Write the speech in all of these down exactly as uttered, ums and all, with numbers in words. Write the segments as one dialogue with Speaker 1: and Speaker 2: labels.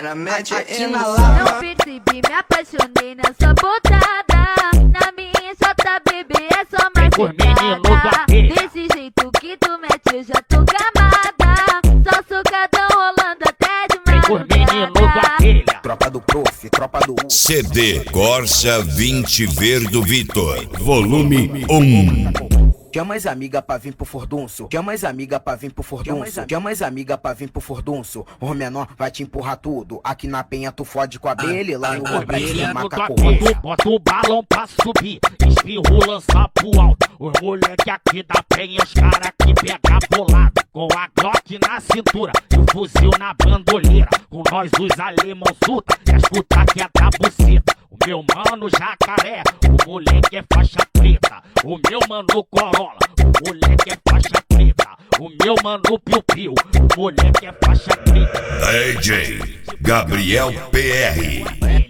Speaker 1: Aqui na lava.
Speaker 2: Não percebi, me apaixonei nessa botada. Na minha J B B é só mais pegada. Desse jeito que tu mete eu já tô gamada. Só socadão rolando até de madrugada.
Speaker 1: Tropa do prof, tropa do U.
Speaker 3: C D Corsa vinte Verdo Vitor, volume um.
Speaker 1: Chama as amiga pra vir pro furdunço. Chama as amiga pra vir pro furdunço. Chama as amiga pra vir pro furdunço. O menor vai te empurrar tudo. Aqui na penha tu fode com a abelha e lá no complexo do macaco.
Speaker 4: Bota o balão pra subir, espirro lança pro alto. Os moleque aqui da penha, os cara que pega bolado. Com a Glock na cintura e o fuzil na bandoleira. Com nós os alemão surta e as puta que é da buceta. O meu mano jacaré, o moleque é faixa preta. O meu mano Corolla, o moleque é faixa preta. O meu mano Piu Piu, o moleque é faixa preta.
Speaker 3: D J Gabriel P R.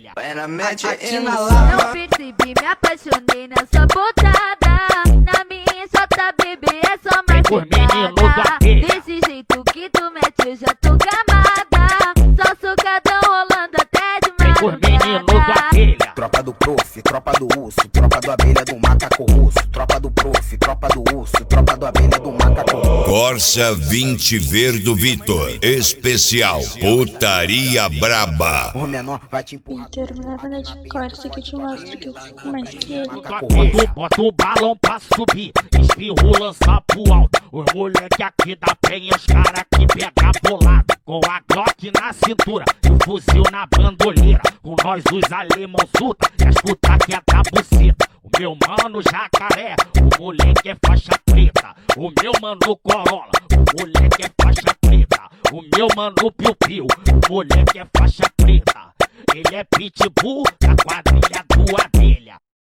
Speaker 1: Aqui na lava.
Speaker 2: Não percebi, me apaixonei nessa botada. Na minha J B B é só mais pegada. Desse jeito que tu mete eu já tô gamada. Só socadão rolando até de madrugada.
Speaker 1: Tropa do prof, tropa do urso. Tropa do abelha do macaco russo. Tropa do prof, tropa do urso. Tropa do abelha do macaco russo.
Speaker 3: Corsa vinte Verdo Vitor, especial Putaria Braba.
Speaker 1: O menor vai te empurrar.
Speaker 5: Vitor, me leva na de Corsa que eu te mostro que eu fico mais que ele.
Speaker 4: Bota o balão pra subir, espirro lança pro alto. Os moleque aqui da penha, os cara que pega bolado. Com a Glock na cintura e o fuzil na bandoleira. Com nós os alemão surta e as puta que é da buceta. O meu mano jacaré, o moleque é faixa preta. O meu mano Corolla, o moleque é faixa preta. O meu mano Piu Piu, o moleque é faixa preta. Ele é pitbull da quadrilha do